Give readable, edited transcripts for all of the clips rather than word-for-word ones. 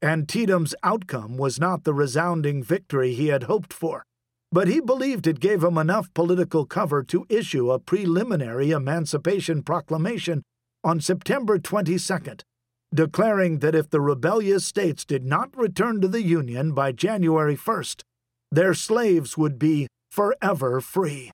Antietam's outcome was not the resounding victory he had hoped for, but he believed it gave him enough political cover to issue a preliminary Emancipation Proclamation on September 22nd, declaring that if the rebellious states did not return to the Union by January 1st, their slaves would be forever free.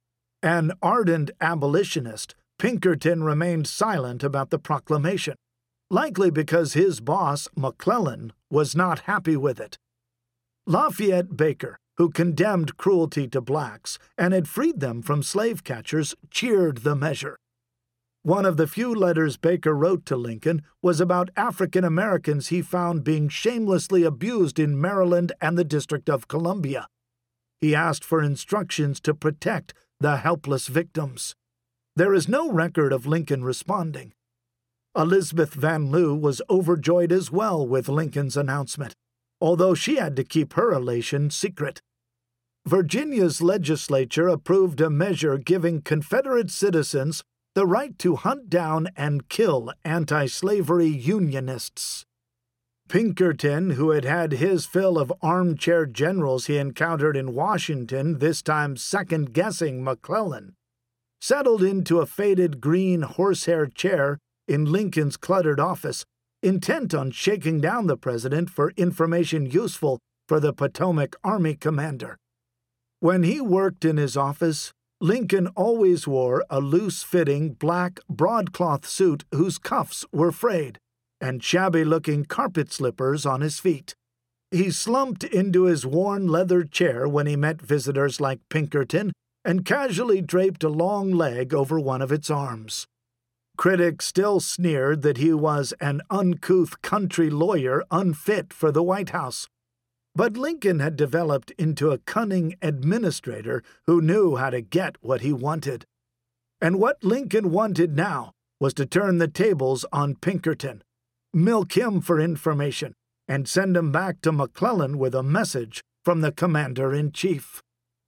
An ardent abolitionist, Pinkerton remained silent about the proclamation, likely because his boss, McClellan, was not happy with it. Lafayette Baker, who condemned cruelty to blacks and had freed them from slave catchers, cheered the measure. One of the few letters Baker wrote to Lincoln was about African Americans he found being shamelessly abused in Maryland and the District of Columbia. He asked for instructions to protect the helpless victims. There is no record of Lincoln responding. Elizabeth Van Lew was overjoyed as well with Lincoln's announcement, although she had to keep her elation secret. Virginia's legislature approved a measure giving Confederate citizens the right to hunt down and kill anti-slavery Unionists. Pinkerton, who had had his fill of armchair generals he encountered in Washington, this time second-guessing McClellan, settled into a faded green horsehair chair in Lincoln's cluttered office, intent on shaking down the president for information useful for the Potomac Army commander. When he worked in his office, Lincoln always wore a loose-fitting black broadcloth suit whose cuffs were frayed, and shabby-looking carpet slippers on his feet. He slumped into his worn leather chair when he met visitors like Pinkerton and casually draped a long leg over one of its arms. Critics still sneered that he was an uncouth country lawyer unfit for the White House. But Lincoln had developed into a cunning administrator who knew how to get what he wanted. And what Lincoln wanted now was to turn the tables on Pinkerton, milk him for information, and send him back to McClellan with a message from the commander-in-chief.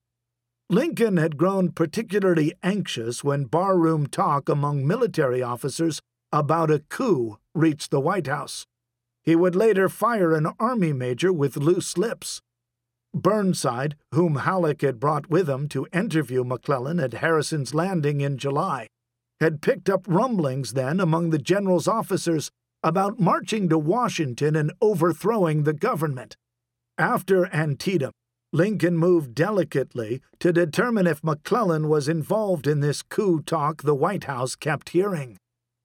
Lincoln had grown particularly anxious when barroom talk among military officers about a coup reached the White House. He would later fire an Army major with loose lips. Burnside, whom Halleck had brought with him to interview McClellan at Harrison's Landing in July, had picked up rumblings then among the general's officers about marching to Washington and overthrowing the government. After Antietam, Lincoln moved delicately to determine if McClellan was involved in this coup talk the White House kept hearing.